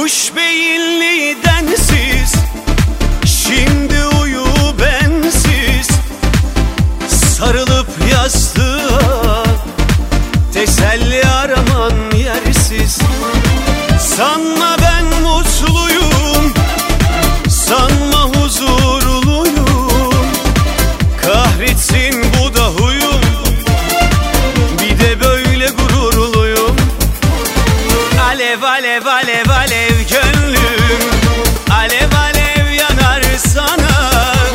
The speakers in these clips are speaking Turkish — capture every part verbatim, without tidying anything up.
Kuş beyinli densiz, şimdi uyu bensiz. Sarılıp yastığa, teselli araman yersiz. Sanma ben mutluyum, sanma huzurluyum. Kahretsin bu da huyum, bir de böyle gururluyum. Alev alev alev alev gönlüm, alev alev yanar sana.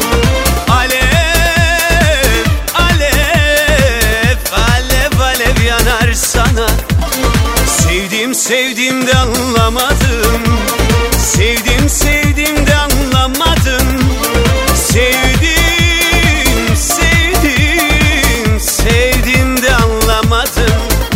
Alev alev alev alev yanar sana. Sevdim sevdim de anlamadım, sevdim sevdim de anlamadım. Sevdim sevdim sevdim de anlamadım.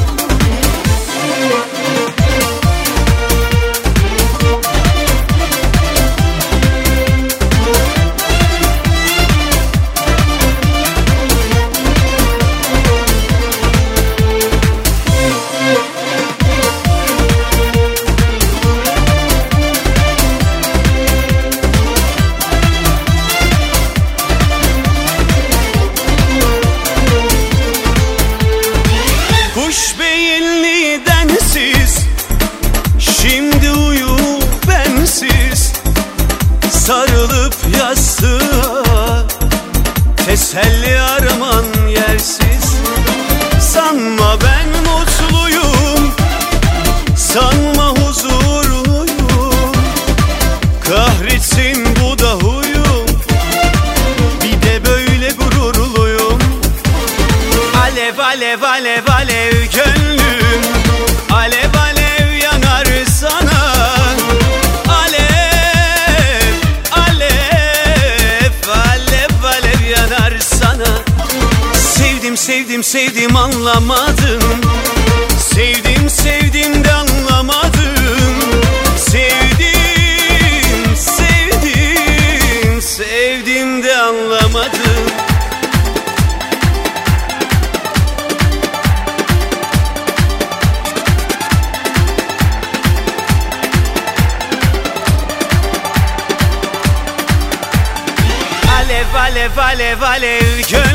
Kuş beyinli densiz, şimdi uyu bensiz. Sarılıp yastığa, teselli araman yersiz. Sanma ben mutluyum, sanma huzurluyum. Kahretsin bu da huyum, bir de böyle gururluyum. Alev alev alev alev gönlüm, alev alev yanar sana. Alev alev alev alev yanar sana. Sevdim sevdim sevdim anlamadım, sevdim sevdim de anlamadım. Sevdim sevdim sevdim de anlamadım. Alev alev alev alev gönlüm,